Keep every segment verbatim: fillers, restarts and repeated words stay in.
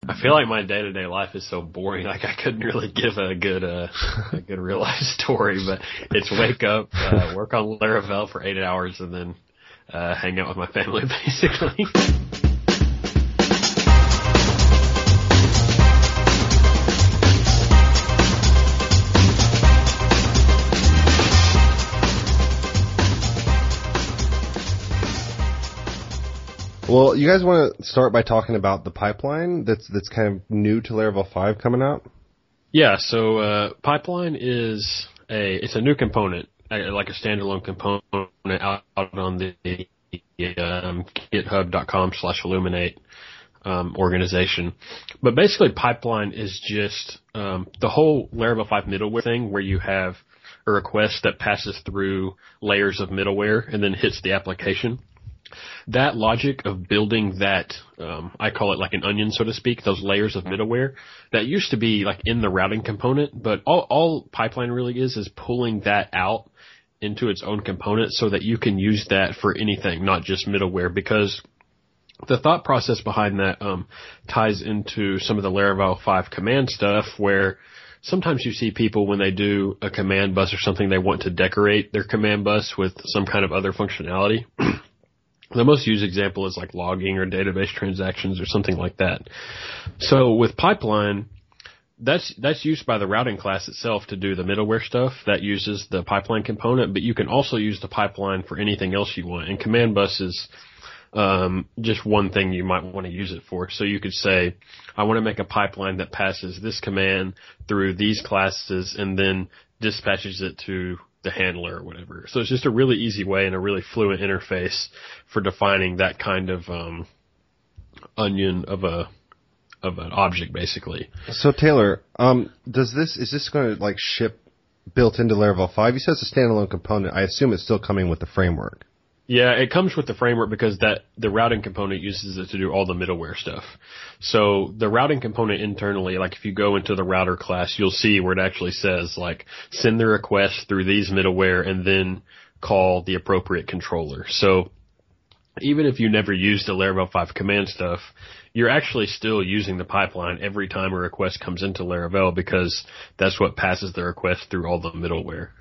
I feel like my day-to-day life is so boring. Like I couldn't really give a good, uh, a good real life story. But it's wake up, uh, work on Laravel for eight hours, and then uh, hang out with my family, basically. Well, you guys want to start by talking about the pipeline that's that's kind of new to Laravel five coming out? Yeah, so uh, pipeline is a it's a new component, like a standalone component out, out on the um, github.com slash illuminate um, organization. But basically, pipeline is just um, the whole Laravel five middleware thing, where you have a request that passes through layers of middleware and then hits the application. That logic of building that, um, I call it like an onion, so to speak, those layers of middleware, that used to be like in the routing component, but all, all pipeline really is is pulling that out into its own component so that you can use that for anything, not just middleware, because the thought process behind that um, ties into some of the Laravel five command stuff, where sometimes you see people when they do a command bus or something, they want to decorate their command bus with some kind of other functionality. The most used example is like logging or database transactions or something like that. So with pipeline, that's that's used by the routing class itself to do the middleware stuff. That uses the pipeline component, but you can also use the pipeline for anything else you want. And command bus is um, just one thing you might want to use it for. So you could say, I want to make a pipeline that passes this command through these classes and then dispatches it to the handler or whatever. So it's just a really easy way and a really fluent interface for defining that kind of um, onion of a of an object, basically. So Taylor, um, does this is this going to like ship built into Laravel five? You said it's a standalone component. I assume it's still coming with the framework. Yeah, it comes with the framework because that the routing component uses it to do all the middleware stuff. So the routing component internally, like if you go into the router class, you'll see where it actually says like send the request through these middleware and then call the appropriate controller. So even if you never used the Laravel five command stuff, you're actually still using the pipeline every time a request comes into Laravel because that's what passes the request through all the middleware.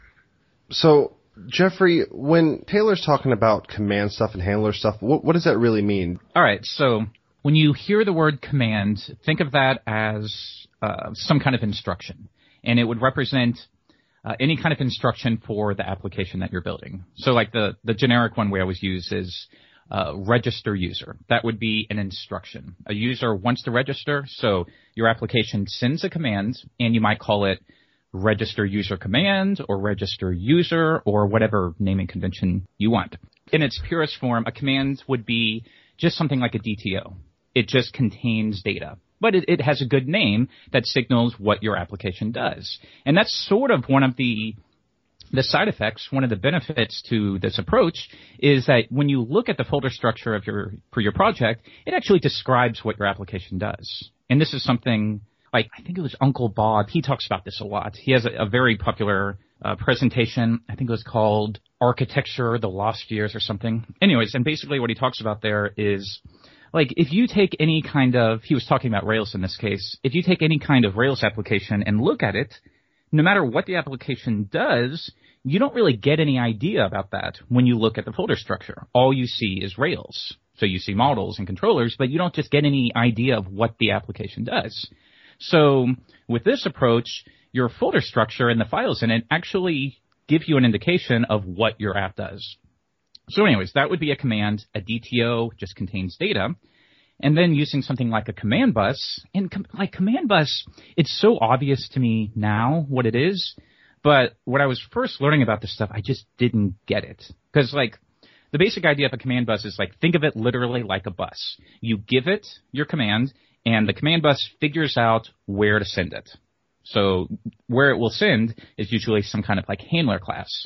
So Jeffrey, when Taylor's talking about command stuff and handler stuff, what, what does that really mean? All right, so when you hear the word command, think of that as uh, some kind of instruction, and it would represent uh, any kind of instruction for the application that you're building. So like the, the generic one we always use is uh, register user. That would be an instruction. A user wants to register, so your application sends a command, and you might call it register user command or register user or whatever naming convention you want. In its purest form, a command would be just something like a D T O. It just contains data, but it, it has a good name that signals what your application does. And that's sort of one of the the side effects, one of the benefits to this approach is that when you look at the folder structure of your for your project, it actually describes what your application does. And this is something like, I think it was Uncle Bob. He talks about this a lot. He has a, a very popular uh, presentation. I think it was called Architecture, the Lost Years or something. Anyways, and basically what he talks about there is, like, if you take any kind of, he was talking about Rails in this case, if you take any kind of Rails application and look at it, no matter what the application does, you don't really get any idea about that when you look at the folder structure. All you see is Rails. So you see models and controllers, but you don't just get any idea of what the application does. So with this approach, your folder structure and the files in it actually give you an indication of what your app does. So anyways, that would be a command. A D T O just contains data. And then using something like a command bus, and com- like command bus, it's so obvious to me now what it is. But when I was first learning about this stuff, I just didn't get it. Because like the basic idea of a command bus is like, think of it literally like a bus. You give it your command, and the command bus figures out where to send it. So where it will send is usually some kind of like handler class.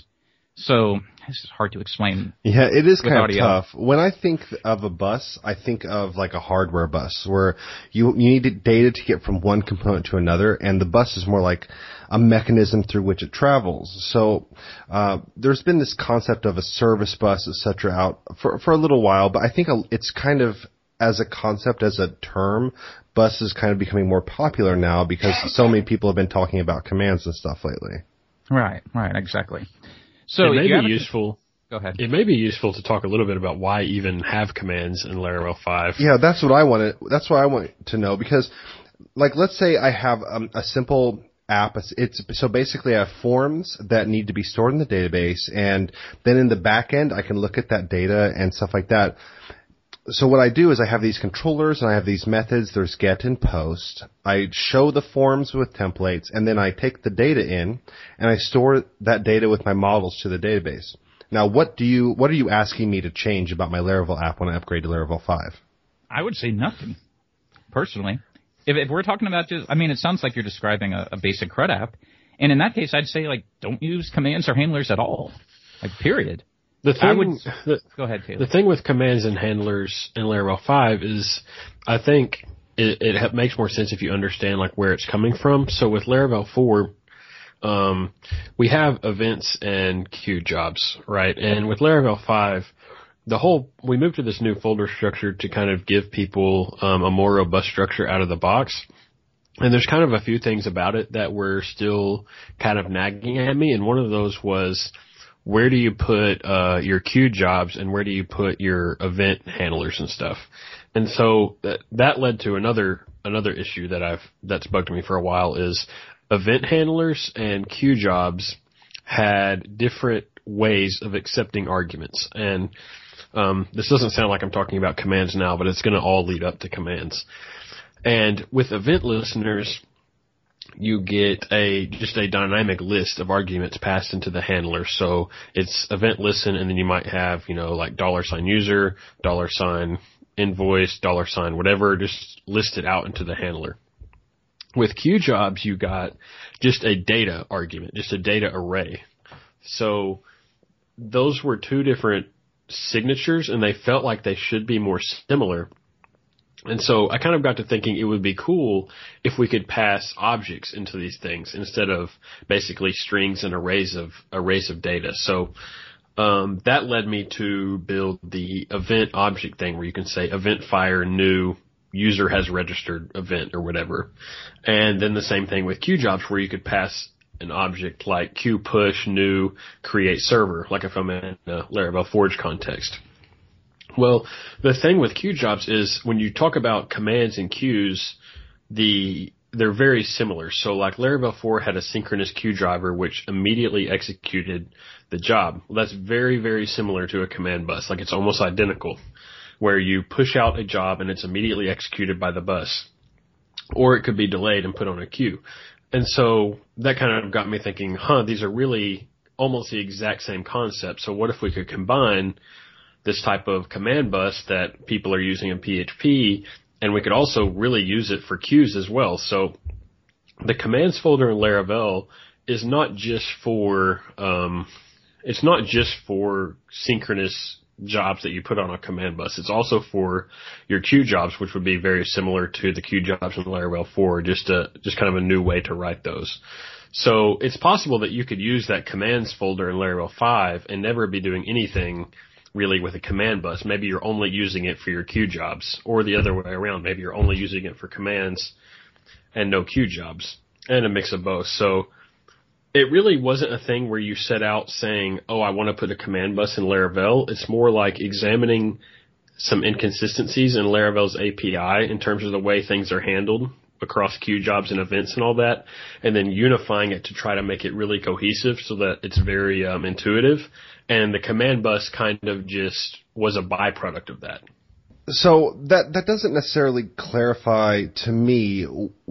So this is hard to explain. Yeah, it is kind audio. of tough. When I think of a bus, I think of like a hardware bus where you you need data to get from one component to another, and the bus is more like a mechanism through which it travels. So uh, there's been this concept of a service bus, et cetera, out for for a little while, but I think it's kind of as a concept, as a term, Bus is kind of becoming more popular now because so many people have been talking about commands and stuff lately. Right, right, exactly. So it may you be useful. Go ahead. It may be useful to talk a little bit about why even have commands in Laravel five. Yeah, that's what I want to. That's what I want to know because, like, let's say I have um, a simple app. It's, it's so basically I have forms that need to be stored in the database, and then in the back end I can look at that data and stuff like that. So what I do is I have these controllers and I have these methods. There's get and post. I show the forms with templates, and then I take the data in and I store that data with my models to the database. Now, what do you what are you asking me to change about my Laravel app when I upgrade to Laravel five? I would say nothing, personally. If, if we're talking about just, I mean, it sounds like you're describing a, a basic CRUD app, and in that case, I'd say like don't use commands or handlers at all, like period. The thing, I would, the, go ahead, Taylor. The thing with commands and handlers in Laravel five is, I think it, it makes more sense if you understand like where it's coming from. So with Laravel four, um, we have events and queue jobs, right? And with Laravel five, the whole we moved to this new folder structure to kind of give people um, a more robust structure out of the box. And there's kind of a few things about it that were still kind of nagging at me, and one of those was, where do you put uh, your queue jobs and where do you put your event handlers and stuff? And so that, that led to another another issue that I've that's bugged me for a while is event handlers and queue jobs had different ways of accepting arguments. And um, this doesn't sound like I'm talking about commands now, but it's going to all lead up to commands. And with event listeners, you get a just a dynamic list of arguments passed into the handler. So it's event listen, and then you might have, you know, like dollar sign user, dollar sign invoice, dollar sign whatever, just listed out into the handler. With queue jobs, you got just a data argument, just a data array. So those were two different signatures, and they felt like they should be more similar. And so I kind of got to thinking it would be cool if we could pass objects into these things instead of basically strings and arrays of arrays of data. So um, that led me to build the event object thing where you can say event fire new user has registered event or whatever. And then the same thing with queue jobs where you could pass an object like queue push new create server, like if I'm in a Laravel Forge context. Well, the thing with queue jobs is when you talk about commands and queues, the they're very similar. So like Laravel four had a synchronous queue driver which immediately executed the job. Well, that's very, very similar to a command bus. Like it's almost identical, where you push out a job and it's immediately executed by the bus. Or it could be delayed and put on a queue. And so that kind of got me thinking, huh, these are really almost the exact same concept. So what if we could combine this type of command bus that people are using in P H P, and we could also really use it for queues as well. So the commands folder in Laravel is not just for um, it's not just for synchronous jobs that you put on a command bus. It's also for your queue jobs, which would be very similar to the queue jobs in Laravel four, just a just kind of a new way to write those. So it's possible that you could use that commands folder in Laravel five and never be doing anything really with a command bus. Maybe you're only using it for your queue jobs, or the other way around. Maybe you're only using it for commands and no queue jobs, and a mix of both. So it really wasn't a thing where you set out saying, oh, I want to put a command bus in Laravel. It's more like examining some inconsistencies in Laravel's A P I in terms of the way things are handled across queue jobs and events and all that, and then unifying it to try to make it really cohesive so that it's very um, intuitive. And the command bus kind of just was a byproduct of that. So that that doesn't necessarily clarify to me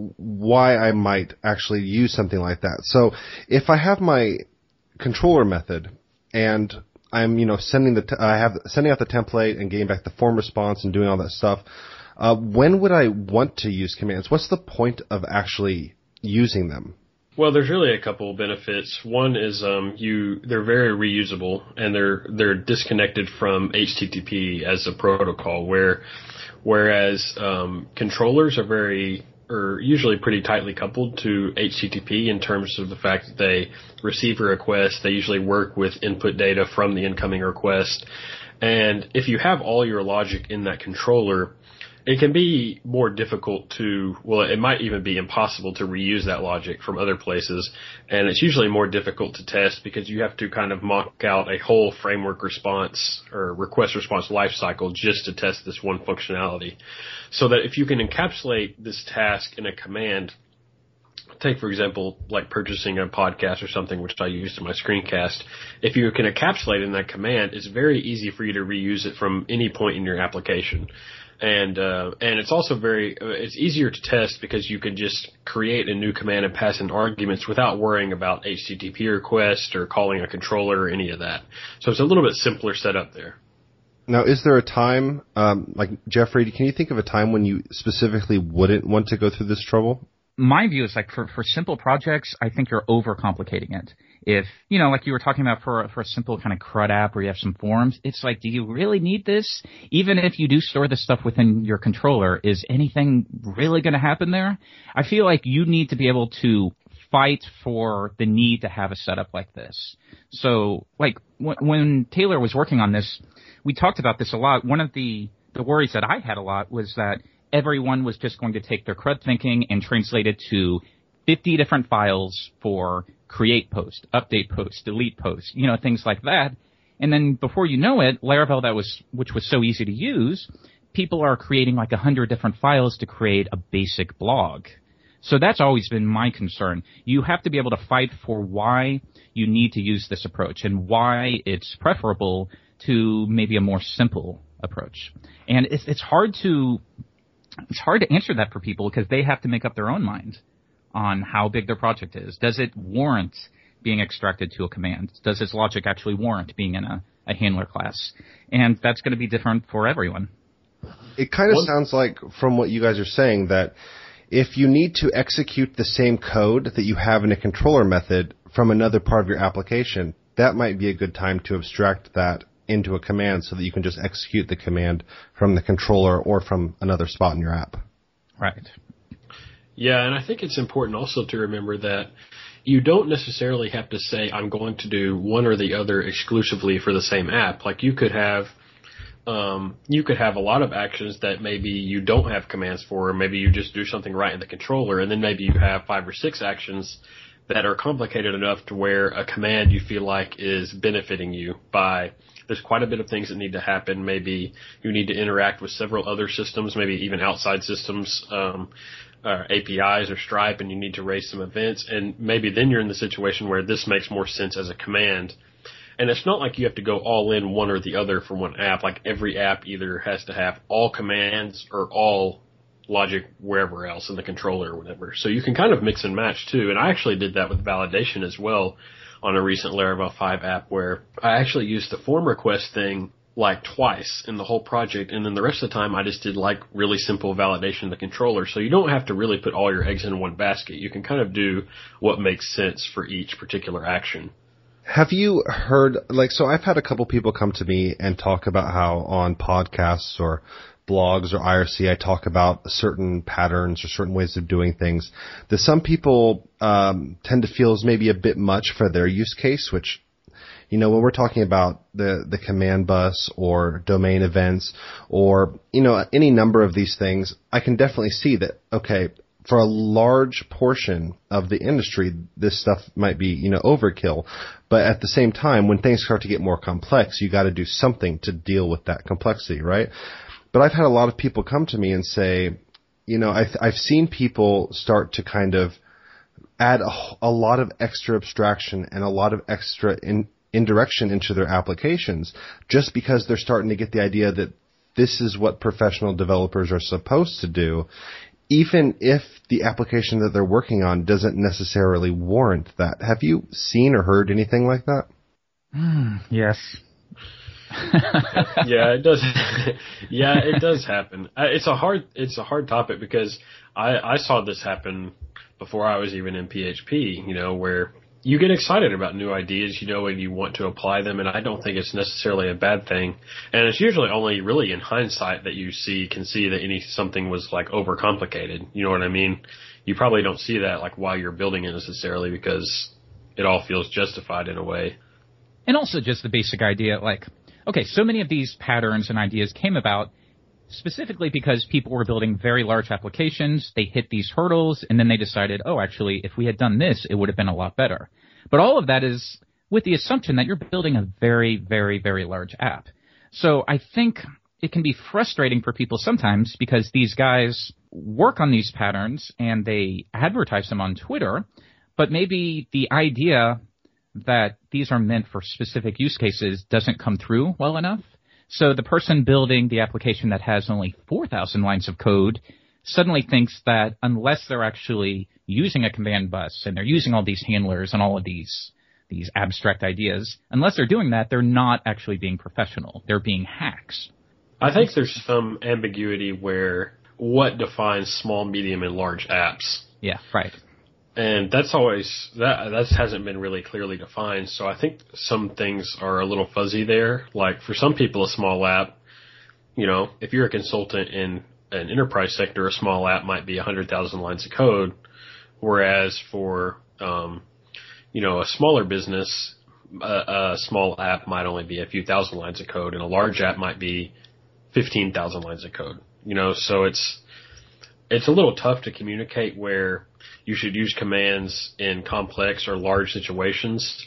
why I might actually use something like that. So if I have my controller method and I'm, you know, sending the t- I have sending out the template and getting back the form response and doing all that stuff, uh, when would I want to use commands? What's the point of actually using them? Well, there's really a couple of benefits. One is um, you they're very reusable, and they're they're disconnected from H T T P as a protocol. Where whereas um, controllers are very are usually pretty tightly coupled to H T T P in terms of the fact that they receive a request. They usually work with input data from the incoming request, and if you have all your logic in that controller, it can be more difficult to, well, it might even be impossible to reuse that logic from other places. And it's usually more difficult to test because you have to kind of mock out a whole framework response or request response lifecycle just to test this one functionality. So that if you can encapsulate this task in a command, take, for example, like purchasing a podcast or something, which I used in my screencast. If you can encapsulate in that command, it's very easy for you to reuse it from any point in your application. And, uh, and it's also very, uh, it's easier to test because you can just create a new command and pass in arguments without worrying about H T T P requests or calling a controller or any of that. So it's a little bit simpler setup there. Now, is there a time, um, like Jeffrey, can you think of a time when you specifically wouldn't want to go through this trouble? My view is like for, for simple projects, I think you're overcomplicating it. If, you know, like you were talking about for, for a simple kind of CRUD app where you have some forms, it's like, do you really need this? Even if you do store this stuff within your controller, is anything really going to happen there? I feel like you need to be able to fight for the need to have a setup like this. So, like, w- when Taylor was working on this, we talked about this a lot. One of the, the worries that I had a lot was that everyone was just going to take their CRUD thinking and translate it to fifty different files for create post, update post, delete post, you know, things like that. And then before you know it, Laravel, that was, which was so easy to use, people are creating like a hundred different files to create a basic blog. So that's always been my concern. You have to be able to fight for why you need to use this approach and why it's preferable to maybe a more simple approach. And it's, it's hard to, It's hard to answer that for people because they have to make up their own mind on how big their project is. Does it warrant being extracted to a command? Does its logic actually warrant being in a, a handler class? And that's going to be different for everyone. It kind of sounds like, from what you guys are saying, that if you need to execute the same code that you have in a controller method from another part of your application, that might be a good time to abstract that into a command so that you can just execute the command from the controller or from another spot in your app. Right. Yeah, and I think it's important also to remember that you don't necessarily have to say, I'm going to do one or the other exclusively for the same app. Like you could have um, you could have a lot of actions that maybe you don't have commands for, or maybe you just do something right in the controller, and then maybe you have five or six actions that are complicated enough to where a command you feel like is benefiting you by there's quite a bit of things that need to happen. Maybe you need to interact with several other systems, maybe even outside systems, um, uh, A P Is or Stripe, and you need to raise some events. And maybe then you're in the situation where this makes more sense as a command. And it's not like you have to go all in one or the other for one app. Like every app either has to have all commands or all logic wherever else in the controller or whatever. So you can kind of mix and match too. And I actually did that with validation as well on a recent Laravel five app where I actually used the form request thing like twice in the whole project. And then the rest of the time I just did like really simple validation of the controller. So you don't have to really put all your eggs in one basket. You can kind of do what makes sense for each particular action. Have you heard, like, so I've had a couple people come to me and talk about how on podcasts or blogs or I R C I talk about certain patterns or certain ways of doing things that some people um, tend to feel is maybe a bit much for their use case, which, you know, when we're talking about the, the command bus or domain events or, you know, any number of these things, I can definitely see that, okay, for a large portion of the industry, this stuff might be, you know, overkill. But at the same time, when things start to get more complex, you got to do something to deal with that complexity, right? But I've had a lot of people come to me and say, you know, I've, I've seen people start to kind of add a, a lot of extra abstraction and a lot of extra in, indirection into their applications just because they're starting to get the idea that this is what professional developers are supposed to do, even if the application that they're working on doesn't necessarily warrant that. Have you seen or heard anything like that? Mm, yes. yeah, it does. yeah, it does happen. It's a hard, it's a hard topic because I, I saw this happen before I was even in P H P, you know, where you get excited about new ideas, you know, and you want to apply them. And I don't think it's necessarily a bad thing. And it's usually only really in hindsight that you see, can see that any, something was like overcomplicated. You know what I mean? You probably don't see that like while you're building it necessarily because it all feels justified in a way. And also just the basic idea, like, okay, so many of these patterns and ideas came about specifically because people were building very large applications. They hit these hurdles, and then they decided, oh, actually, if we had done this, it would have been a lot better. But all of that is with the assumption that you're building a very, very, very large app. So I think it can be frustrating for people sometimes because these guys work on these patterns and they advertise them on Twitter, but maybe the idea that these are meant for specific use cases doesn't come through well enough. So the person building the application that has only four thousand lines of code suddenly thinks that unless they're actually using a command bus and they're using all these handlers and all of these these abstract ideas, unless they're doing that, they're not actually being professional. They're being hacks. I think there's some ambiguity where what defines small, medium, and large apps. Yeah, right. And that's always, that that hasn't been really clearly defined. So I think some things are a little fuzzy there. Like for some people, a small app, you know, if you're a consultant in an enterprise sector, a small app might be one hundred thousand lines of code. Whereas for, um, you know, a smaller business, a, a small app might only be a few thousand lines of code, and a large app might be fifteen thousand lines of code. You know, so it's, it's a little tough to communicate where you should use commands in complex or large situations,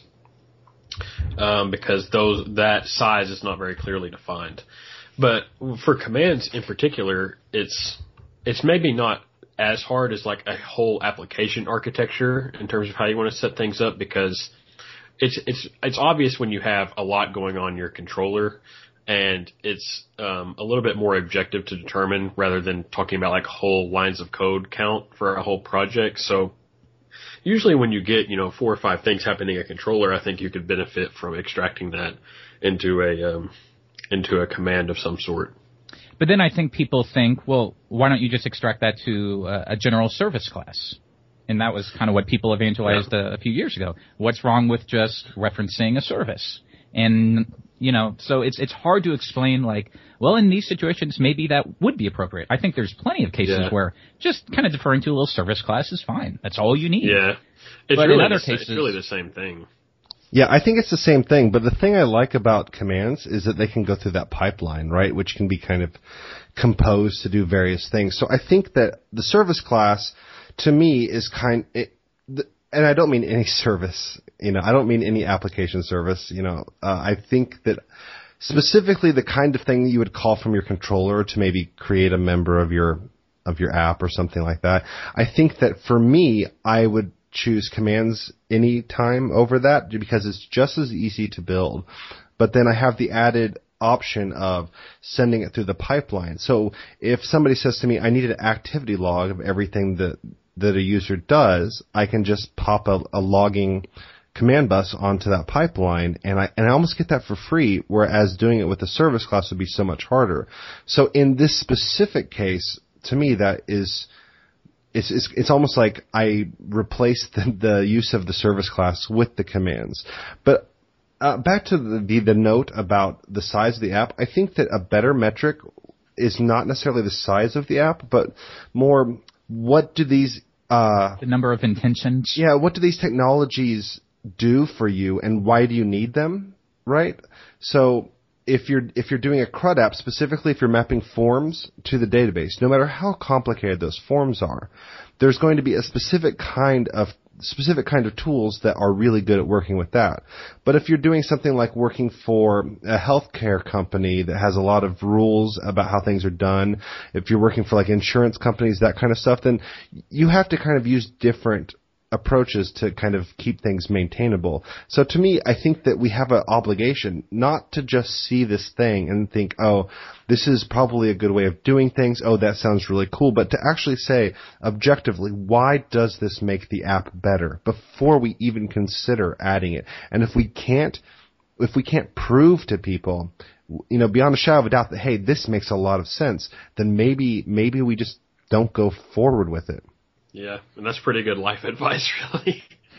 um, because those that size is not very clearly defined. But for commands in particular, it's it's maybe not as hard as like a whole application architecture in terms of how you want to set things up, because it's it's it's obvious when you have a lot going on in your controller. And it's um, a little bit more objective to determine rather than talking about like whole lines of code count for a whole project. So usually when you get, you know, four or five things happening in a controller, I think you could benefit from extracting that into a um, into a command of some sort. But then I think people think, well, why don't you just extract that to a, a general service class? And that was kind of what people evangelized yeah. a, a few years ago. What's wrong with just referencing a service? And, you know, so it's it's hard to explain, like, well, in these situations, maybe that would be appropriate. I think there's plenty of cases yeah. where just kind of deferring to a little service class is fine. That's all you need. Yeah. It's, but really, in other the, cases, it's really the same thing. Yeah, I think it's the same thing. But the thing I like about commands is that they can go through that pipeline, right, which can be kind of composed to do various things. So I think that the service class, to me, is kind it, the, and I don't mean any service, you know, I don't mean any application service, you know, uh, I think that specifically the kind of thing you would call from your controller to maybe create a member of your, of your app or something like that. I think that for me, I would choose commands any time over that because it's just as easy to build. But then I have the added option of sending it through the pipeline. So if somebody says to me, I need an activity log of everything that that a user does, I can just pop a, a logging command bus onto that pipeline, and I and I almost get that for free, whereas doing it with the service class would be so much harder. So in this specific case, to me, that is it's it's, it's almost like I replaced the, the use of the service class with the commands. But uh, back to the, the the note about the size of the app, I think that a better metric is not necessarily the size of the app, but more what do these uh, the number of intentions? Yeah, what do these technologies do for you, and why do you need them? Right. So if you're if you're doing a CRUD app, specifically if you're mapping forms to the database, no matter how complicated those forms are, there's going to be a specific kind of specific kind of tools that are really good at working with that. But if you're doing something like working for a healthcare company that has a lot of rules about how things are done, if you're working for like insurance companies, that kind of stuff, then you have to kind of use different approaches to kind of keep things maintainable. So to me, I think that we have an obligation not to just see this thing and think, oh, this is probably a good way of doing things. Oh, that sounds really cool. But to actually say objectively, why does this make the app better before we even consider adding it? And if we can't, if we can't prove to people, you know, beyond a shadow of a doubt that, hey, this makes a lot of sense, then maybe, maybe we just don't go forward with it. Yeah, and that's pretty good life advice, really.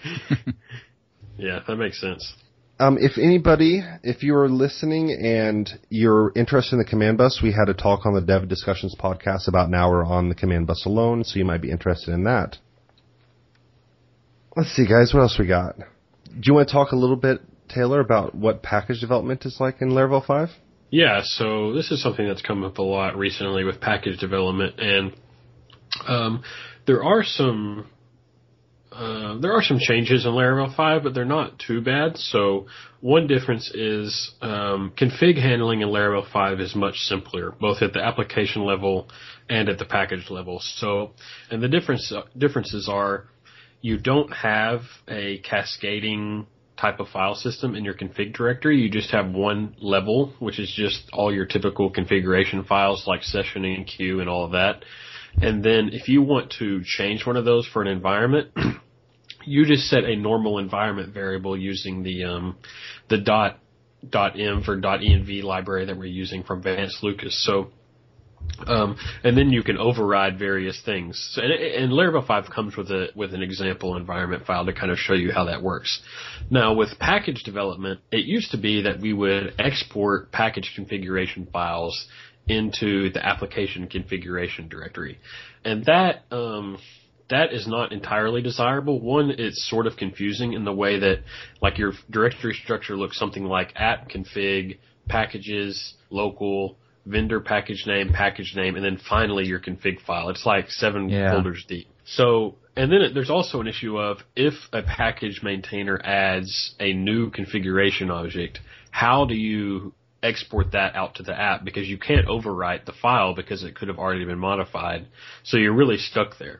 Yeah, that makes sense. Um, if anybody, if you're listening and you're interested in the command bus, we had a talk on the Dev Discussions podcast about an hour on the command bus alone, so you might be interested in that. Let's see, guys, what else we got? Do you want to talk a little bit, Taylor, about what package development is like in Laravel five? Yeah, so this is something that's come up a lot recently with package development, and um, there are some uh, there are some changes in Laravel five, but they're not too bad. So one difference is um, config handling in Laravel five is much simpler, both at the application level and at the package level. So, and the difference uh, differences are you don't have a cascading type of file system in your config directory. You just have one level, which is just all your typical configuration files like session and queue and all of that. And then if you want to change one of those for an environment, you just set a normal environment variable using the um, the dot dot .env or .env library that we're using from Vance Lucas. So Um, and then you can override various things. So, and, and Laravel five comes with a with an example environment file to kind of show you how that works. Now, with package development, it used to be that we would export package configuration files into the application configuration directory, and that um, that is not entirely desirable. One, it's sort of confusing in the way that, like, your directory structure looks something like app config, packages, local, vendor package name, package name, and then finally your config file. It's like seven yeah. folders deep. So, and then it, there's also an issue of if a package maintainer adds a new configuration object, how do you export that out to the app? Because you can't overwrite the file because it could have already been modified. So you're really stuck there.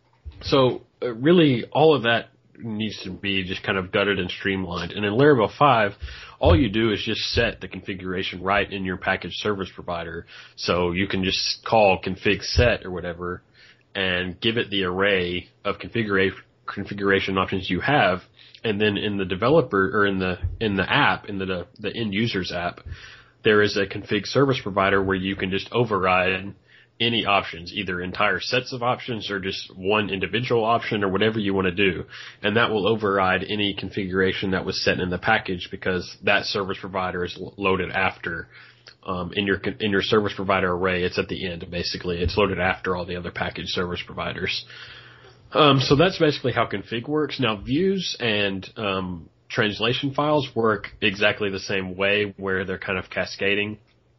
So uh, really all of that needs to be just kind of gutted and streamlined. And in Laravel five, all you do is just set the configuration right in your package service provider. So you can just call config set or whatever and give it the array of configuration configuration options you have. And then in the developer or in the in the app, in the the end user's app, there is a config service provider where you can just override any options, either entire sets of options or just one individual option or whatever you want to do. And that will override any configuration that was set in the package because that service provider is loaded after, um, in your, in your service provider array. It's at the end, basically. It's loaded after all the other package service providers. Um, so that's basically how config works. Now views and, um, translation files work exactly the same way where they're kind of cascading.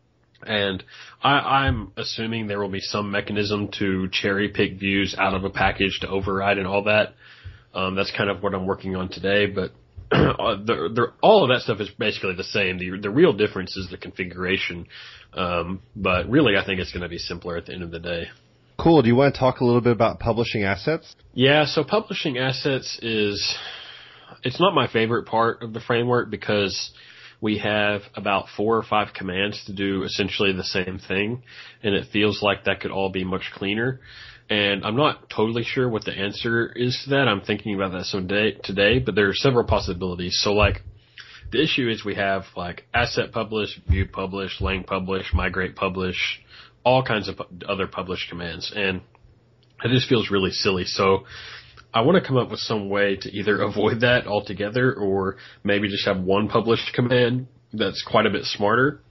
And I, I'm assuming there will be some mechanism to cherry pick views out of a package to override and all that. Um, that's kind of what I'm working on today. But the, the, all of that stuff is basically the same. The, the real difference is the configuration. Um, but really, I think it's going to be simpler at the end of the day. Cool. Do you want to talk a little bit about publishing assets? Yeah. So publishing assets is it's not my favorite part of the framework because we have about four or five commands to do essentially the same thing, and it feels like that could all be much cleaner. And I'm not totally sure what the answer is to that. I'm thinking about that someday, today, but there are several possibilities. So, like, the issue is we have, like, asset publish, view publish, lang publish, migrate publish, all kinds of other publish commands, and it just feels really silly. So I want to come up with some way to either avoid that altogether or maybe just have one published command that's quite a bit smarter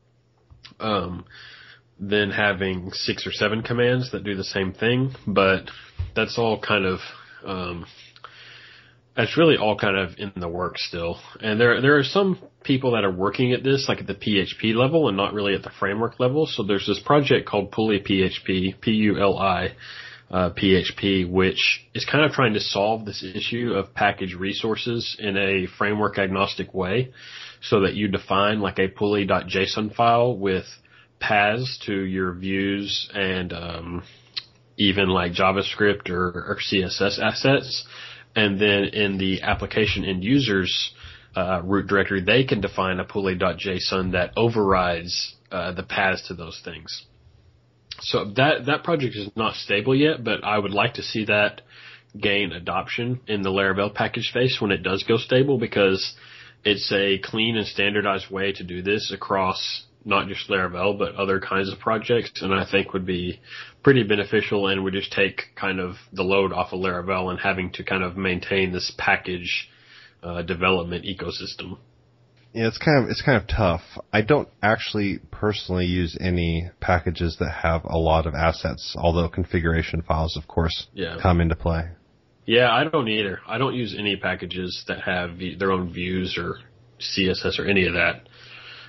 um, than having six or seven commands that do the same thing. But that's all kind of um, that's really all kind of in the works still. And there there are some people that are working at this, like at the P H P level and not really at the framework level. So there's this project called Puli P H P, P U L I, Uh, P H P, which is kind of trying to solve this issue of package resources in a framework agnostic way so that you define like a pulley.json file with paths to your views and um, even like JavaScript or, or C S S assets. And then in the application end users uh, root directory, they can define a pulley.json that overrides uh, the paths to those things. So that that project is not stable yet, but I would like to see that gain adoption in the Laravel package space when it does go stable, because it's a clean and standardized way to do this across not just Laravel, but other kinds of projects, and I think would be pretty beneficial and would just take kind of the load off of Laravel and having to kind of maintain this package uh, development ecosystem. Yeah, it's kind of it's kind of tough. I don't actually personally use any packages that have a lot of assets, although configuration files, of course, yeah. come into play. Yeah, I don't either. I don't use any packages that have their own views or C S S or any of that.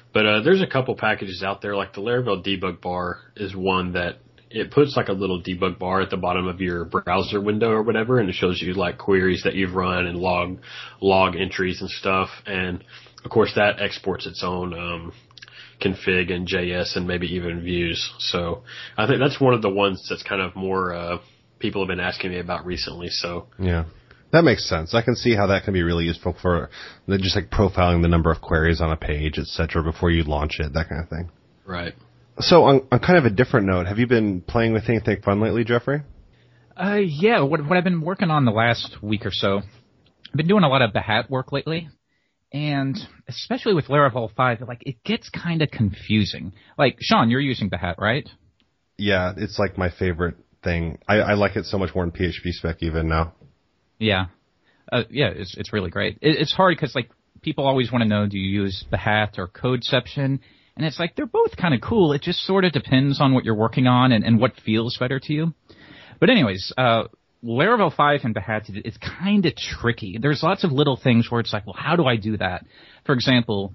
But uh, there's a couple packages out there, like the Laravel debug bar is one that it puts like a little debug bar at the bottom of your browser window or whatever, and it shows you like queries that you've run and log log entries and stuff. And of course, that exports its own um, config and J S and maybe even views. So I think that's one of the ones that's kind of more uh, people have been asking me about recently. So yeah. That makes sense. I can see how that can be really useful for just like profiling the number of queries on a page, et cetera, before you launch it, that kind of thing. Right. So on, on kind of a different note, have you been playing with anything fun lately, Jeffrey? Uh, yeah, what, what I've been working on the last week or so, I've been doing a lot of Behat work lately, and especially with Laravel five, like it gets kind of confusing. Like, Sean, you're using Behat, right? Yeah, it's like my favorite thing. I, I like it so much more in P H P spec even now. Yeah. Uh, yeah, it's it's really great. It, it's hard because, like, people always want to know, do you use Behat or Codeception? And it's like, they're both kind of cool. It just sort of depends on what you're working on and, and what feels better to you. But anyways, uh, Laravel five and Behat is kind of tricky. There's lots of little things where it's like, well, how do I do that? For example,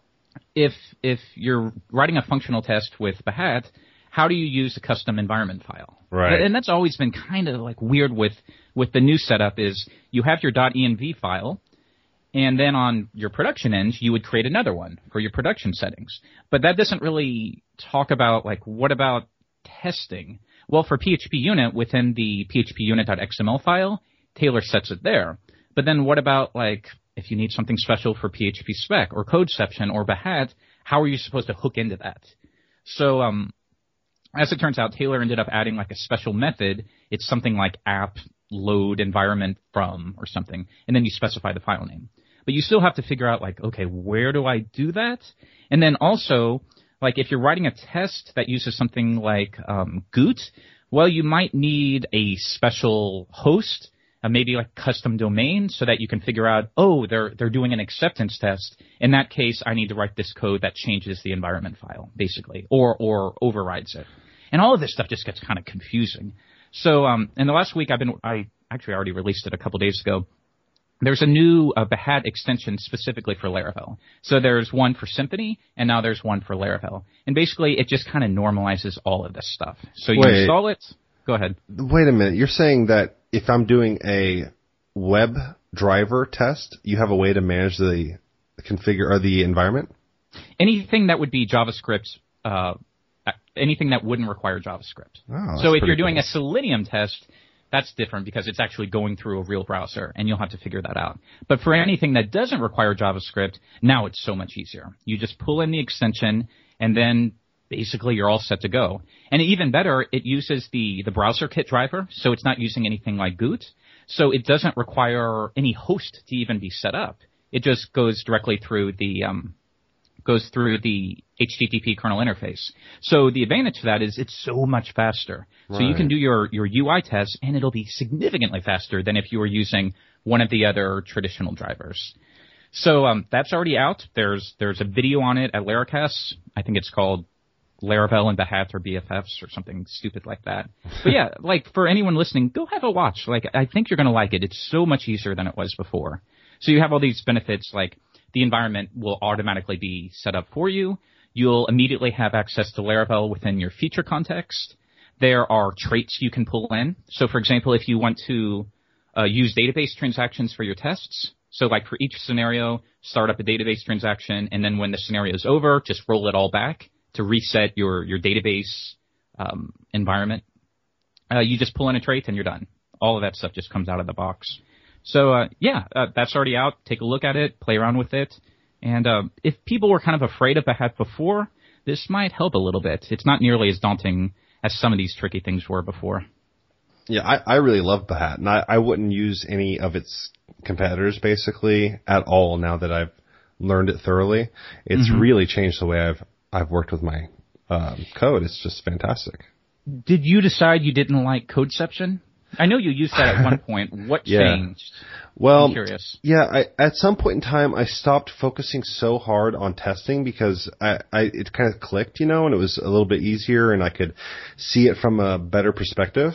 if if you're writing a functional test with Behat, how do you use a custom environment file? Right. And that's always been kind of like weird with, with the new setup is you have your .env file, and then on your production end, you would create another one for your production settings. But that doesn't really talk about, like, what about testing? Well, for P H P unit, within the phpunit.xml file, Taylor sets it there. But then what about, like, if you need something special for P H P spec or Codeception or Behat, how are you supposed to hook into that? So, um, as it turns out, Taylor ended up adding like a special method. It's something like app load environment from or something, and then you specify the file name. But you still have to figure out, like, okay, where do I do that? And then also, like, if you're writing a test that uses something like um, Goot, well, you might need a special host, uh, maybe like custom domain, so that you can figure out, oh, they're they're doing an acceptance test. In that case, I need to write this code that changes the environment file, basically, or or overrides it. And all of this stuff just gets kind of confusing. So, um, in the last week, I've been, I actually already released it a couple days ago. There's a new uh, Behat extension specifically for Laravel. So there's one for Symfony, and now there's one for Laravel. And basically, it just kind of normalizes all of this stuff. So you Wait. install it. Go ahead. Wait a minute. You're saying that if I'm doing a web driver test, you have a way to manage the configure or the environment? Anything that would be JavaScript, uh, anything that wouldn't require JavaScript. Oh, so if you're doing cool. a Selenium test, that's different because it's actually going through a real browser, and you'll have to figure that out. But for anything that doesn't require JavaScript, now it's so much easier. You just pull in the extension, and then basically you're all set to go. And even better, it uses the, the BrowserKit driver, so it's not using anything like Goot. So it doesn't require any host to even be set up. It just goes directly through the um, goes through the H T T P kernel interface. So the advantage to that is it's so much faster. Right. So you can do your, your U I tests, and it'll be significantly faster than if you were using one of the other traditional drivers. So um, that's already out. There's there's a video on it at Laracast. I think it's called Laravel and Behat or B F Fs or something stupid like that. But yeah, like for anyone listening, go have a watch. Like I think you're going to like it. It's so much easier than it was before. So you have all these benefits, like the environment will automatically be set up for you. You'll immediately have access to Laravel within your feature context. There are traits you can pull in. So, for example, if you want to uh, use database transactions for your tests, so like for each scenario, start up a database transaction, and then when the scenario is over, just roll it all back to reset your, your database um, environment. Uh, you just pull in a trait and you're done. All of that stuff just comes out of the box. So, uh, yeah, uh, that's already out. Take a look at it, play around with it. And uh, if people were kind of afraid of Behat before, this might help a little bit. It's not nearly as daunting as some of these tricky things were before. Yeah, I, I really love Behat, and I, I wouldn't use any of its competitors, basically, at all now that I've learned it thoroughly. It's mm-hmm. really changed the way I've I've worked with my um, code. It's just fantastic. Did you decide you didn't like Codeception? I know you used that at one point. What yeah. changed? Well, I'm curious. Yeah, I, at some point in time, I stopped focusing so hard on testing because I, I it kind of clicked, you know, and it was a little bit easier, and I could see it from a better perspective.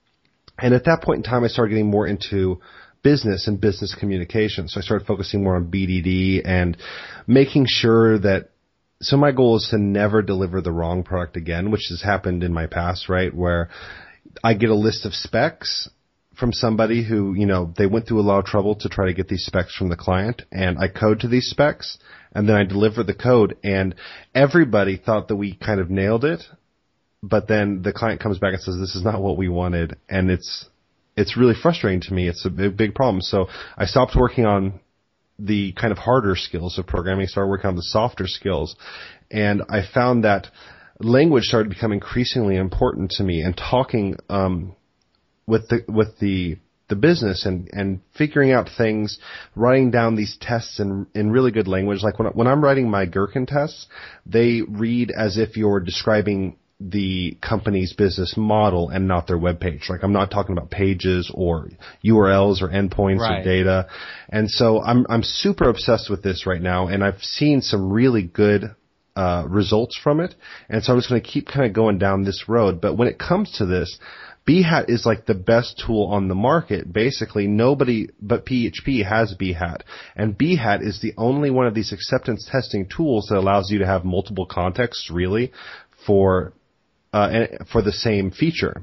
And at that point in time, I started getting more into business and business communication. So I started focusing more on B D D and making sure that so my goal is to never deliver the wrong product again, which has happened in my past, right? Where I get a list of specs from somebody who, you know, they went through a lot of trouble to try to get these specs from the client, and I code to these specs, and then I deliver the code, and everybody thought that we kind of nailed it, but then the client comes back and says, this is not what we wanted, and it's it's really frustrating to me. It's a big, big problem. So I stopped working on the kind of harder skills of programming, started working on the softer skills. And I found that language started to become increasingly important to me, and talking, um, with the, with the, the business and, and figuring out things, writing down these tests in, in really good language. Like when, when I'm writing my Gherkin tests, they read as if you're describing the company's business model and not their web page. Like I'm not talking about pages or U R Ls or endpoints right. or data. And so I'm I'm super obsessed with this right now, and I've seen some really good uh results from it. And so I'm just going to keep kind of going down this road. But when it comes to this, B HAT is like the best tool on the market. Basically, nobody but P H P has B HAT. And B HAT is the only one of these acceptance testing tools that allows you to have multiple contexts, really, for Uh, for the same feature.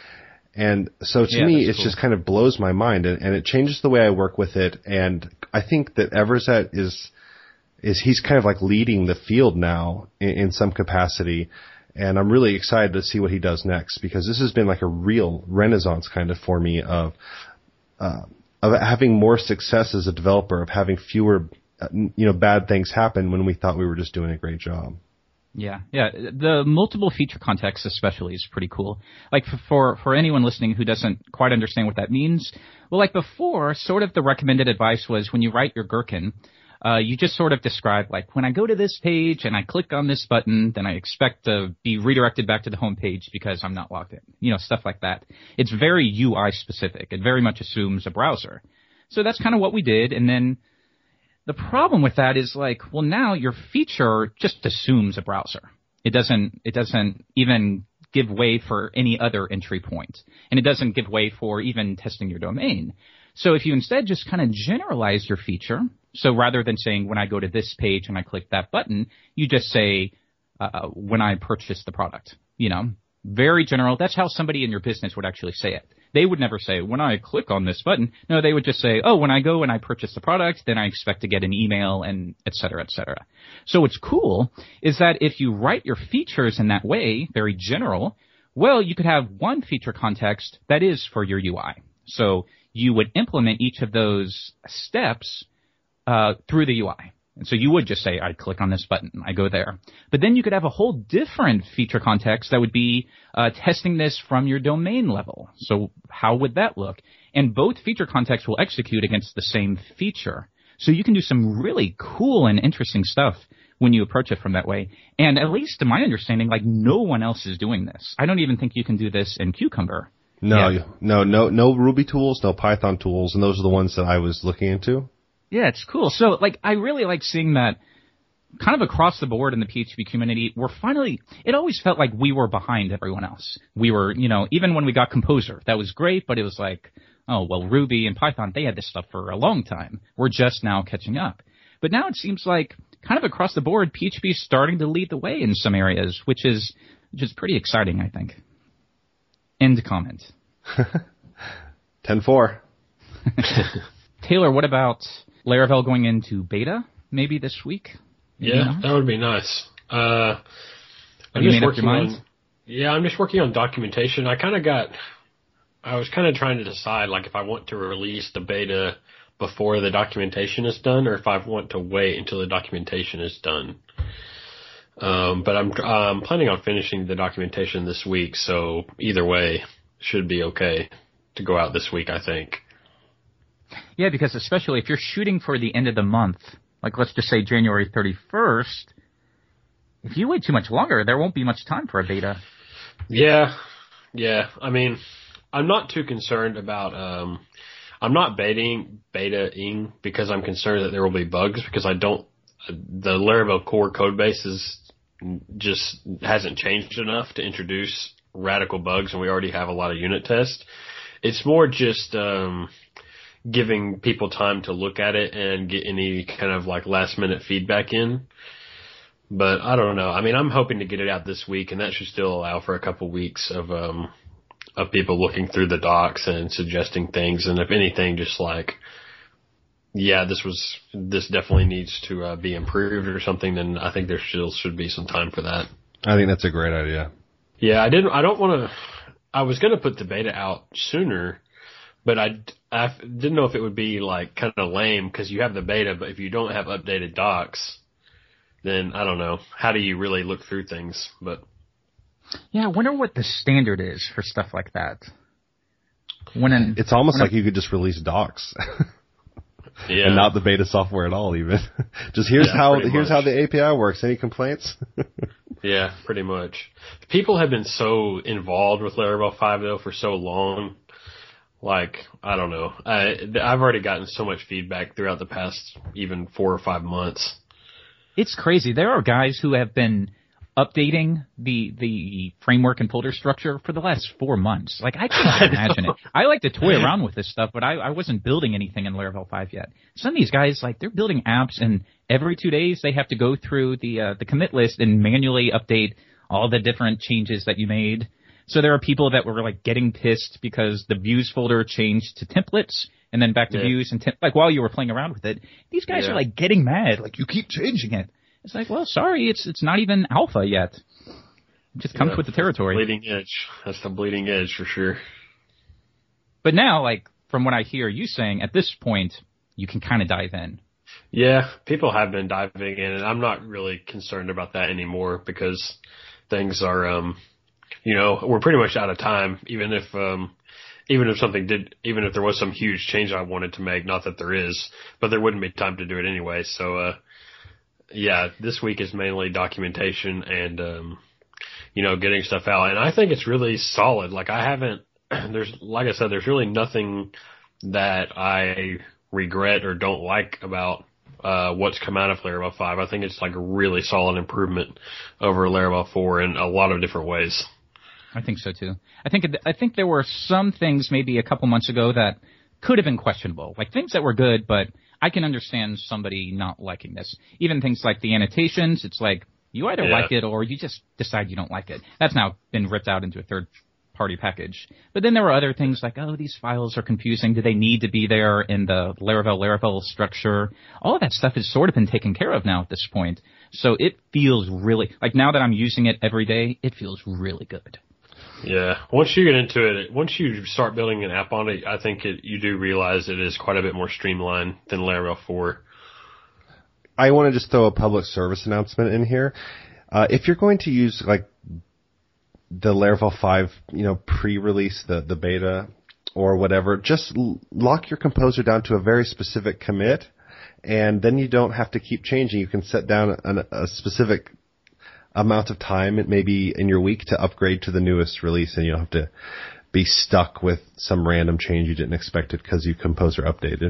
And so to yeah, me, it cool. just kind of blows my mind, and, and it changes the way I work with it. And I think that Everset is, is he's kind of like leading the field now in, in some capacity. And I'm really excited to see what he does next, because this has been like a real renaissance kind of for me of, uh, of having more success as a developer, of having fewer, uh, you know, bad things happen when we thought we were just doing a great job. Yeah, yeah. The multiple feature context especially is pretty cool. Like for for anyone listening who doesn't quite understand what that means, well, like before, sort of the recommended advice was when you write your Gherkin, uh, you just sort of describe like, when I go to this page and I click on this button, then I expect to be redirected back to the home page because I'm not logged in. You know, stuff like that. It's very U I specific. It very much assumes a browser. So that's kind of what we did, and then the problem with that is like, well, now your feature just assumes a browser. It doesn't, it doesn't even give way for any other entry point. And it doesn't give way for even testing your domain. So if you instead just kind of generalize your feature, so rather than saying, when I go to this page and I click that button, you just say, uh, when I purchase the product, you know, very general. That's how somebody in your business would actually say it. They would never say, when I click on this button. No, they would just say, oh, when I go and I purchase the product, then I expect to get an email, and et cetera, et cetera. So what's cool is that if you write your features in that way, very general, well, you could have one feature context that is for your U I. So you would implement each of those steps uh, through the U I. And so you would just say, I click on this button, I go there. But then you could have a whole different feature context that would be uh, testing this from your domain level. So how would that look? And both feature contexts will execute against the same feature. So you can do some really cool and interesting stuff when you approach it from that way. And at least to my understanding, like no one else is doing this. I don't even think you can do this in Cucumber. No, yeah. no, no, no Ruby tools, no Python tools, and those are the ones that I was looking into. Yeah, it's cool. So, like, I really like seeing that kind of across the board in the P H P community. We're finally, it always felt like we were behind everyone else. We were, you know, even when we got Composer, that was great, but it was like, oh, well, Ruby and Python, they had this stuff for a long time. We're just now catching up. But now it seems like kind of across the board, P H P is starting to lead the way in some areas, which is, which is pretty exciting, I think. End comment. ten four. Taylor, what about Laravel going into beta maybe this week? Yeah, you know? That would be nice. Uh, Have I'm you just made working up your mind? on, yeah, I'm just working on documentation. I kind of got, I was kind of trying to decide, like, if I want to release the beta before the documentation is done, or if I want to wait until the documentation is done. Um, but I'm, I'm planning on finishing the documentation this week, so either way should be okay to go out this week, I think. Yeah, because especially if you're shooting for the end of the month, like let's just say January thirty-first, if you wait too much longer, there won't be much time for a beta. Yeah, yeah. I mean, I'm not too concerned about, um, I'm not betaing, beta-ing because I'm concerned that there will be bugs, because I don't, the Laravel core code base is just hasn't changed enough to introduce radical bugs, and we already have a lot of unit tests. It's more just, um, giving people time to look at it and get any kind of like last minute feedback in. But I don't know. I mean, I'm hoping to get it out this week, and that should still allow for a couple weeks of um of people looking through the docs and suggesting things, and if anything, just like, yeah, this was this definitely needs to uh, be improved or something. Then I think there still should be some time for that. I think that's a great idea. Yeah, I didn't. I don't want to. I was going to put the beta out sooner, but I, I didn't know if it would be like kind of lame because you have the beta, but if you don't have updated docs, then I don't know. How do you really look through things? But yeah, I wonder what the standard is for stuff like that. When an, it's almost when like you could just release docs. Yeah. And not the beta software at all, even. Just here's Yeah, how pretty here's much. how the A P I works. Any complaints? Yeah, pretty much. People have been so involved with Laravel five though for so long. Like, I don't know. I I've already gotten so much feedback throughout the past even four or five months. It's crazy. There are guys who have been updating the the framework and folder structure for the last four months. Like, I can't imagine it. I like to toy around with this stuff, but I, I wasn't building anything in Laravel five yet. Some of these guys, like, they're building apps, and every two days they have to go through the uh, the commit list and manually update all the different changes that you made. So there are people that were, like, getting pissed because the views folder changed to templates and then back to Yeah. views and temp- like while you were playing around with it. These guys Yeah. are, like, getting mad. Like, you keep changing it. It's like, well, sorry, it's it's not even alpha yet. It just comes Yeah, with the that's territory. bleeding edge. That's the bleeding edge for sure. But now, like, from what I hear you saying, at this point, you can kind of dive in. Yeah, people have been diving in, and I'm not really concerned about that anymore because things are, um, you know, we're pretty much out of time. Even if, um, even if something did, even if there was some huge change I wanted to make, not that there is, but there wouldn't be time to do it anyway. So, uh, yeah, this week is mainly documentation and, um, you know, getting stuff out. And I think it's really solid. Like, I haven't, there's, like I said, there's really nothing that I regret or don't like about uh what's come out of Laravel five. I think it's like a really solid improvement over Laravel four in a lot of different ways. I think so too. I think I think there were some things maybe a couple months ago that could have been questionable, like things that were good, but I can understand somebody not liking this. Even things like the annotations, it's like you either Yeah. like it or you just decide you don't like it. That's now been ripped out into a third party package. But then there were other things like, oh, these files are confusing. Do they need to be there in the Laravel Laravel structure? All of that stuff has sort of been taken care of now at this point. So it feels really, like now that I'm using it every day, it feels really good. Yeah. Once you get into it, once you start building an app on it, I think it, you do realize it is quite a bit more streamlined than Laravel four. I want to just throw a public service announcement in here. Uh, if you're going to use like the Laravel five, you know, pre-release, the, the beta or whatever, just l- lock your composer down to a very specific commit, and then you don't have to keep changing. You can set down an, a specific amount of time, maybe in your week, to upgrade to the newest release, and you don't have to be stuck with some random change you didn't expect it because your composer updated.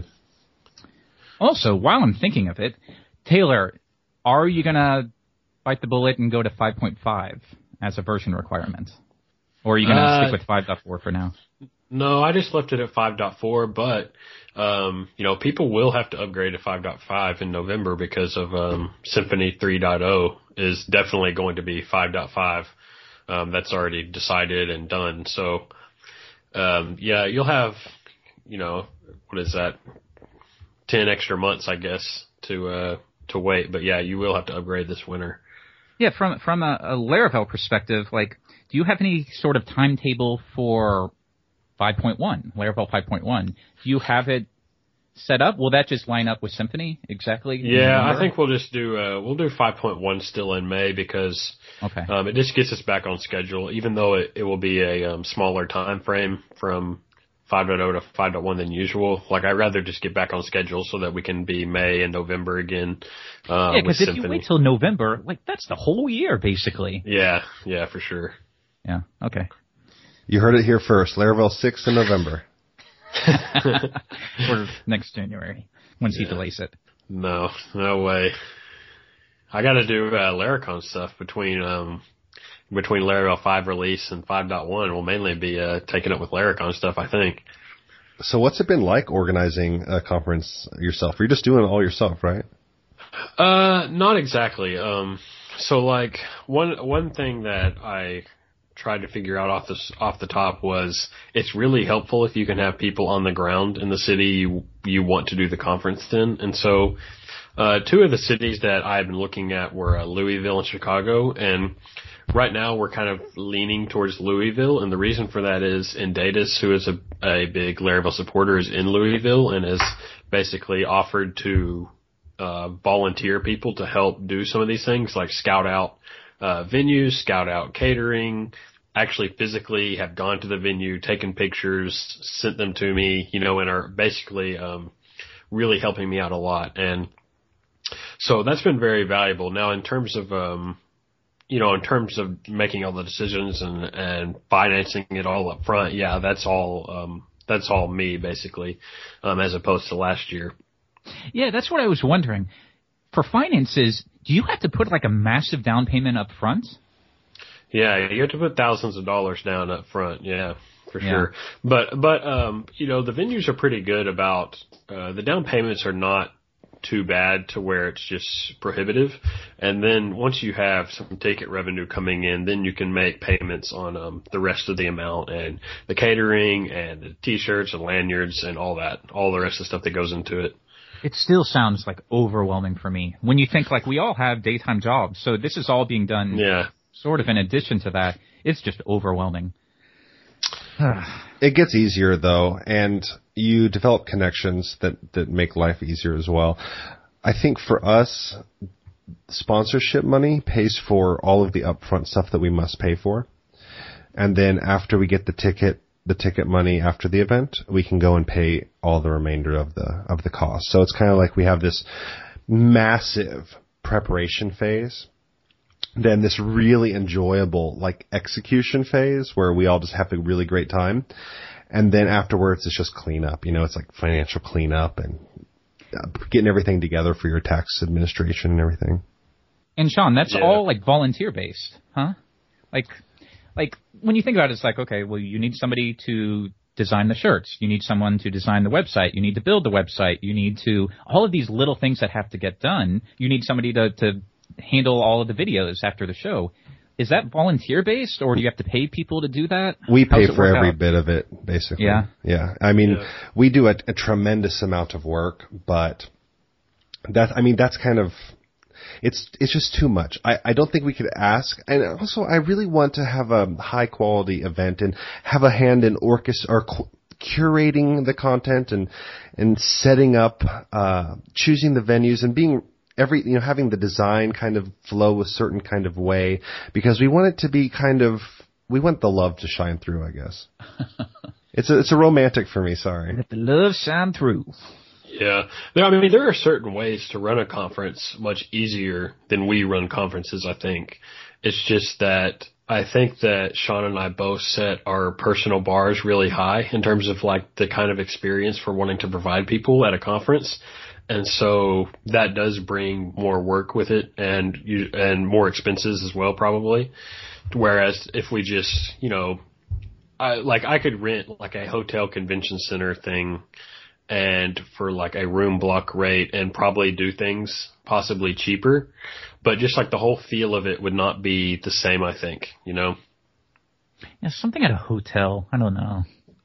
Also, while I'm thinking of it, Taylor, are you going to bite the bullet and go to five point five as a version requirement? Or are you going to Uh, stick with five point four for now? No, I just left it at five point four, but, um, you know, people will have to upgrade to five point five in November because of, um, Symfony three point oh is definitely going to be five point five. Um, that's already decided and done. So, um, yeah, you'll have, you know, what is that? ten extra months, I guess, to, uh, to wait. But yeah, you will have to upgrade this winter. Yeah, from from a, a Laravel perspective, like, do you have any sort of timetable for five point one, Laravel five point one? Do you have it set up? Will that just line up with Symfony exactly? in Yeah, I November? think we'll just do, uh, we'll do five point one still in May because, Okay. um, it just gets us back on schedule, even though it, it will be a, um, smaller time frame from five point oh to five point one than usual. Like, I'd rather just get back on schedule so that we can be May and November again, uh, yeah, with because if you Symfony. wait till November, like, that's the whole year, basically. Yeah, yeah, for sure. Yeah, okay. You heard it here first. Laravel six in November. Or next January, once he Yeah. delays it. No, no way. I gotta do, uh, Laracon stuff between, um, between Laravel five release and five point one. We'll mainly be, uh, taking up with Laracon stuff, I think. So what's it been like organizing a conference yourself? You're just doing it all yourself, right? Uh, not exactly. Um, So like one one thing that I tried to figure out off this off the top was it's really helpful if you can have people on the ground in the city you you want to do the conference in. And so uh two of the cities that I've been looking at were uh, Louisville and Chicago, and right now we're kind of leaning towards Louisville, and the reason for that is Indaitis, who is a, a big Laravel supporter, is in Louisville and has basically offered to uh volunteer people to help do some of these things, like scout out uh venues, scout out catering, actually physically have gone to the venue, taken pictures, sent them to me, you know, and are basically um really helping me out a lot. And so that's been very valuable. Now, in terms of um you know, in terms of making all the decisions and, and financing it all up front, yeah, that's all, um, that's all me basically, um, as opposed to last year. Yeah, that's what I was wondering. For finances, do you have to put like a massive down payment up front? Yeah, you have to put thousands of dollars down up front. Yeah, for Yeah. sure. But, but, um, you know, the venues are pretty good about, uh, the down payments are not too bad to where it's just prohibitive. And then once you have some ticket revenue coming in, then you can make payments on um, the rest of the amount and the catering and the t-shirts and lanyards and all that, all the rest of the stuff that goes into it. It still sounds like overwhelming for me. When you think like we all have daytime jobs, so this is all being done Yeah. sort of in addition to that. It's just overwhelming. It gets easier though, and you develop connections that, that make life easier as well. I think for us, sponsorship money pays for all of the upfront stuff that we must pay for. And then after we get the ticket, the ticket money after the event, we can go and pay all the remainder of the, of the cost. So it's kind of like we have this massive preparation phase, then this really enjoyable like execution phase where we all just have a really great time. And then afterwards, it's just cleanup. You know, it's like financial cleanup and getting everything together for your tax administration and everything. And Sean, that's Yeah. all like volunteer based, huh? Like, like when you think about it, it's like, okay, well, you need somebody to design the shirts. You need someone to design the website. You need to build the website. You need to, all of these little things that have to get done. You need somebody to, to handle all of the videos after the show. Is that volunteer based, or do you have to pay people to do that? We pay How's it for work every out? bit of it, basically. Yeah. Yeah. I mean, Yeah. we do a, a tremendous amount of work, but that, I mean, that's kind of, it's, it's just too much. I, I don't think we could ask. And also, I really want to have a high quality event and have a hand in orchestra or cu- curating the content and, and setting up, uh, choosing the venues and being every, you know, having the design kind of flow a certain kind of way, because we want it to be kind of, we want the love to shine through, I guess. It's a, it's a romantic for me, sorry. Let the love shine through. Yeah. There, I mean, there are certain ways to run a conference much easier than we run conferences, I think. It's just that I think that Sean and I both set our personal bars really high in terms of like the kind of experience we're wanting to provide people at a conference. And so that does bring more work with it and you, and more expenses as well, probably. Whereas if we just, you know, I, like I could rent like a hotel convention center thing and for like a room block rate and probably do things possibly cheaper, but just like the whole feel of it would not be the same, I think, you know? Yeah, something at a hotel. I don't know.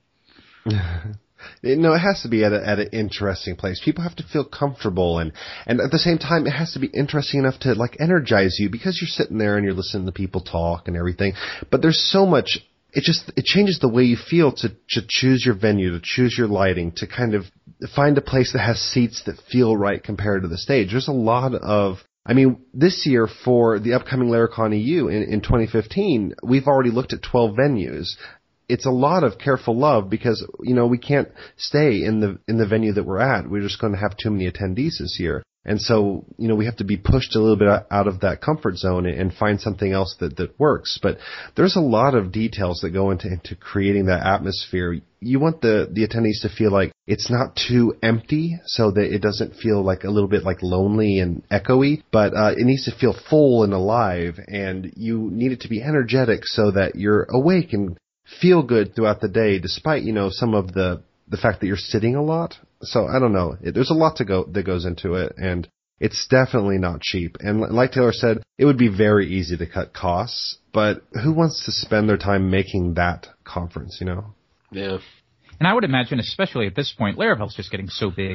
No, it has to be at a, at an interesting place. People have to feel comfortable, and, and at the same time, it has to be interesting enough to like energize you, because you're sitting there and you're listening to people talk and everything. But there's so much. It just it changes the way you feel to to choose your venue, to choose your lighting, to kind of find a place that has seats that feel right compared to the stage. There's a lot of. I mean, this year for the upcoming Laracon E U in, in twenty fifteen, we've already looked at twelve venues. It's a lot of careful love because, you know, we can't stay in the in the venue that we're at. We're just going to have too many attendees this year. And so, you know, we have to be pushed a little bit out of that comfort zone and find something else that, that works. But there's a lot of details that go into, into creating that atmosphere. You want the, the attendees to feel like it's not too empty so that it doesn't feel like a little bit like lonely and echoey, but uh, it needs to feel full and alive, and you need it to be energetic so that you're awake and feel good throughout the day, despite, you know, some of the, the fact that you're sitting a lot. So I don't know. It, there's a lot to go that goes into it, and It's definitely not cheap. And like Taylor said, it would be very easy to cut costs, but who wants to spend their time making that conference, you know? Yeah. And I would imagine, especially at this point, Laravel's just getting so big,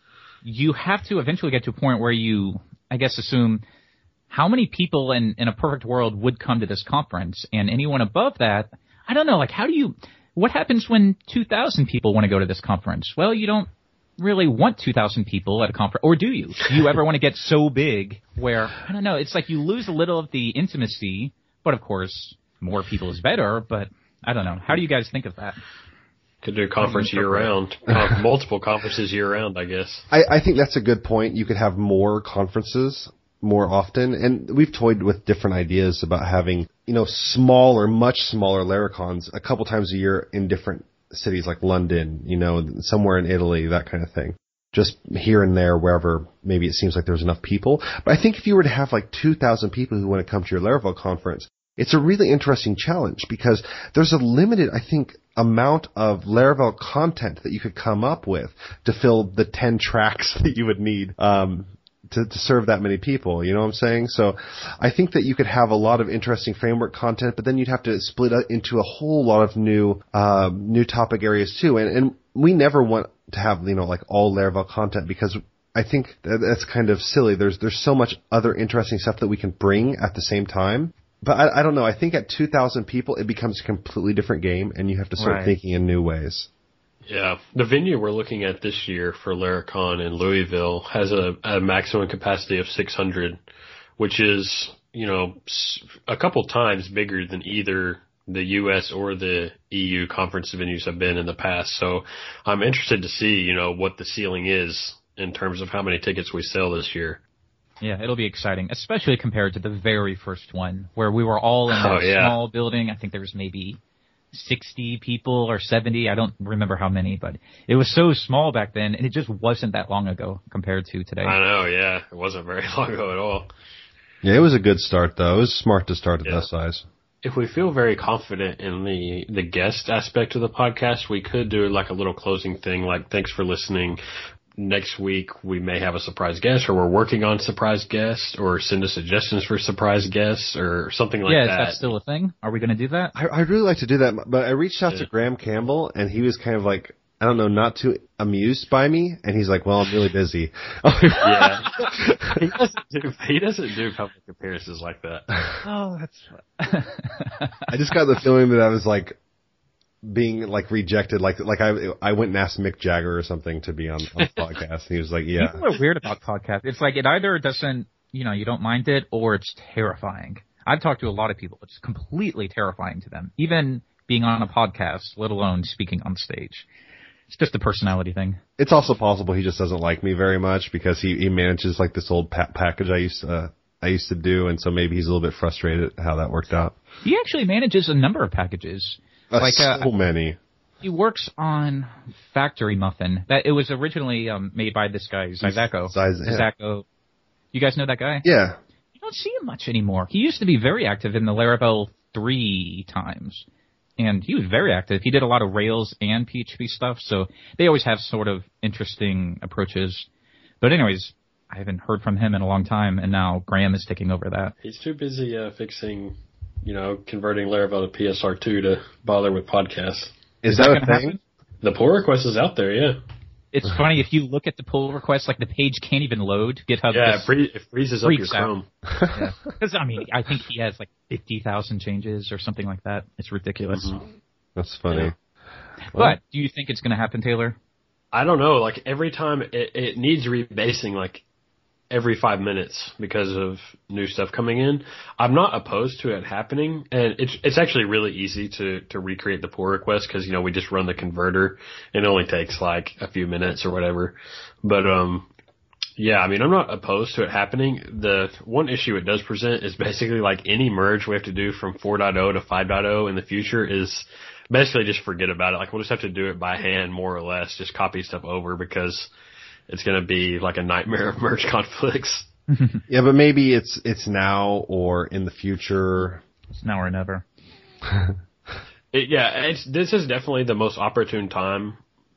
you have to eventually get to a point where you, I guess, assume how many people in, in a perfect world would come to this conference, and anyone above that, I don't know, like how do you, what happens when two thousand people want to go to this conference? Well, you don't really want two thousand people at a conference, or do you? Do you ever want to get so big where, I don't know, it's like you lose a little of the intimacy, but of course, more people is better, but I don't know. How do you guys think of that? Could do a conference year round, uh, multiple conferences year round, I guess. I, I think that's a good point. You could have more conferences more often, and we've toyed with different ideas about having, you know, smaller, much smaller Laracons a couple times a year in different cities like London, you know, somewhere in Italy, that kind of thing. Just here and there, wherever maybe it seems like there's enough people. But I think if you were to have like two thousand people who want to come to your Laravel conference, it's a really interesting challenge because there's a limited, I think, amount of Laravel content that you could come up with to fill the ten tracks that you would need um, to, to serve that many people. You know what I'm saying? So I think that you could have a lot of interesting framework content, but then you'd have to split it into a whole lot of new uh, new topic areas too. And, and we never want to have, you know, like all Laravel content because I think that that's kind of silly. There's there's so much other interesting stuff that we can bring at the same time. But I, I don't know. I think at two thousand people, it becomes a completely different game, and you have to start Right. thinking in new ways. Yeah. The venue we're looking at this year for Laracon in Louisville has a, a maximum capacity of six hundred, which is, you know, a couple times bigger than either the U S or the E U conference venues have been in the past. So I'm interested to see, you know, what the ceiling is in terms of how many tickets we sell this year. Yeah, it'll be exciting, especially compared to the very first one where we were all in that Oh, yeah. small building. I think there was maybe sixty people or seventy. I don't remember how many, but it was so small back then, and it just wasn't that long ago compared to today. I know, yeah. It wasn't very long ago at all. Yeah, it was a good start, though. It was smart to start at Yeah. that size. If we feel very confident in the, the guest aspect of the podcast, we could do like a little closing thing like, thanks for listening. Next week, we may have a surprise guest, or we're working on surprise guests, or send us suggestions for surprise guests, or something like yeah, that. is that still a thing? Are we going to do that? I, I'd really like to do that, but I reached out Yeah. to Graham Campbell, and he was kind of like, I don't know, not too amused by me, and he's like, well, I'm really busy. Yeah. he doesn't do, he doesn't do public appearances like that. Oh, that's. I just got the feeling that I was like being like rejected, like like I I went and asked Mick Jagger or something to be on, on the podcast, and he was like, yeah. People are weird about podcasts. It's like it either doesn't, you know, you don't mind it, or it's terrifying. I've talked to a lot of people. It's completely terrifying to them, even being on a podcast, let alone speaking on stage. It's just a personality thing. It's also possible he just doesn't like me very much because he, he manages like this old pa- package I used uh, I used to do, and so maybe he's a little bit frustrated at how that worked out. He actually manages a number of packages. Uh, like uh, so many. He works on Factory Muffin. That it was originally um, made by this guy Zyzako. Zyz- yeah. Zyzako. You guys know that guy? Yeah. You don't see him much anymore. He used to be very active in the Laravel three times. And he was very active. He did a lot of Rails and P H P stuff, so they always have sort of interesting approaches. But anyways, I haven't heard from him in a long time, and now Graham is taking over that. He's too busy uh, fixing, you know, converting Laravel to P S R two to bother with podcasts. Is, Is that, that a gonna thing? happen? The pull request is out there, yeah. It's funny, if you look at the pull request, like the page can't even load. GitHub Yeah, it, just free, it freezes up your freaks out. Chrome. Yeah. Because, I mean, I think he has like fifty thousand changes or something like that. It's ridiculous. Mm-hmm. That's funny. Yeah. But do you think it's going to happen, Taylor? I don't know. Like every time it, it needs rebasing, like every five minutes because of new stuff coming in. I'm not opposed to it happening, and it's it's actually really easy to to recreate the pull request because you know we just run the converter and it only takes like a few minutes or whatever. But um, yeah, I mean I'm not opposed to it happening. The one issue it does present is basically like any merge we have to do from four point oh to five point oh in the future is. Basically, just forget about it. Like, we'll just have to do it by hand, more or less. Just copy stuff over because it's going to be like a nightmare of merge conflicts. Yeah, but maybe it's it's now or in the future. It's now or never. It, yeah, it's, this is definitely the most opportune time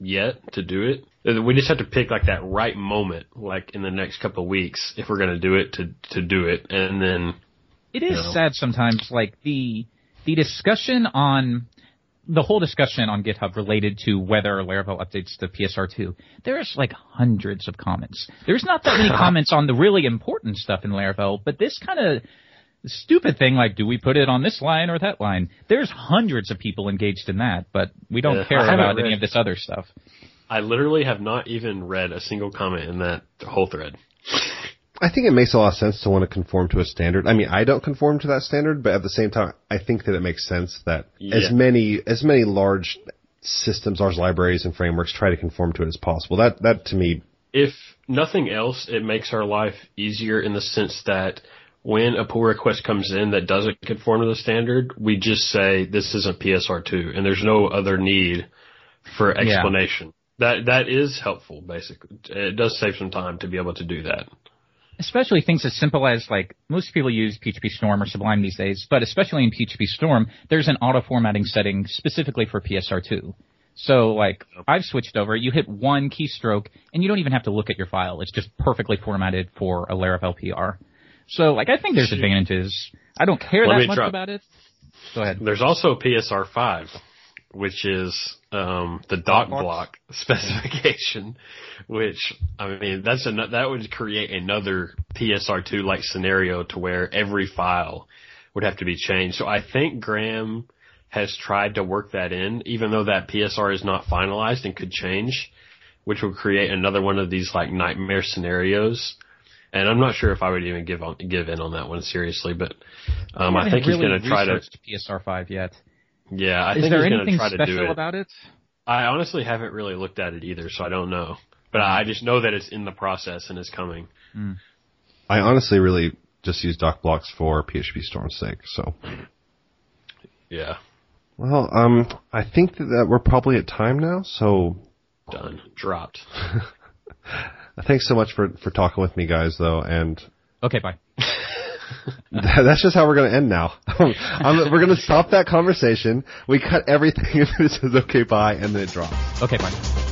yet to do it. We just have to pick like that right moment, like in the next couple of weeks, if we're going to do it, to to do it, and then. It is you know. sad sometimes, like the the discussion on the whole discussion on GitHub related to whether Laravel updates to P S R two. There's like hundreds of comments. There's not that many comments on the really important stuff in Laravel, but this kind of stupid thing like, do we put it on this line or that line? There's hundreds of people engaged in that, but we don't Yeah, care I about read, any of this other stuff. I literally have not even read a single comment in that whole thread. I think it makes a lot of sense to want to conform to a standard. I mean, I don't conform to that standard, but at the same time, I think that it makes sense that Yeah. as many as many large systems, large libraries and frameworks try to conform to it as possible. That that to me, If nothing else, it makes our life easier in the sense that when a pull request comes in that doesn't conform to the standard, we just say this isn't P S R two, and there's no other need for explanation. Yeah. That that is helpful, basically. It does save some time to be able to do that. Especially things as simple as, like, most people use P H P Storm or Sublime these days, but especially in P H P Storm, there's an auto-formatting setting specifically for P S R two. So, like, I've switched over. You hit one keystroke, and you don't even have to look at your file. It's just perfectly formatted for a Laravel P R. So, like, I think there's advantages. I don't care Let that me much try. about it. Go ahead. There's also P S R five, which is um, the dot block specification, which, I mean, that's an, that would create another P S R two like scenario to where every file would have to be changed. So I think Graham has tried to work that in, even though that P S R is not finalized and could change, which would create another one of these like nightmare scenarios. And I'm not sure if I would even give on, give in on that one seriously, but um, I, I think really he's going to try to P S R five yet. Yeah, I Is think there he's going to anything try to do special it. about it? I honestly haven't really looked at it either, so I don't know. But I just know that it's in the process and is coming. Mm. I honestly really just use doc blocks for P H P Storm's sake. So, Yeah, well, um, I think that, that we're probably at time now. So, done, dropped. thanks so much for for talking with me, guys. Though, and Okay, bye. that's just how we're going to end now. I'm, we're going to stop that conversation. We cut everything if it says okay, bye, and then it drops. Okay, bye.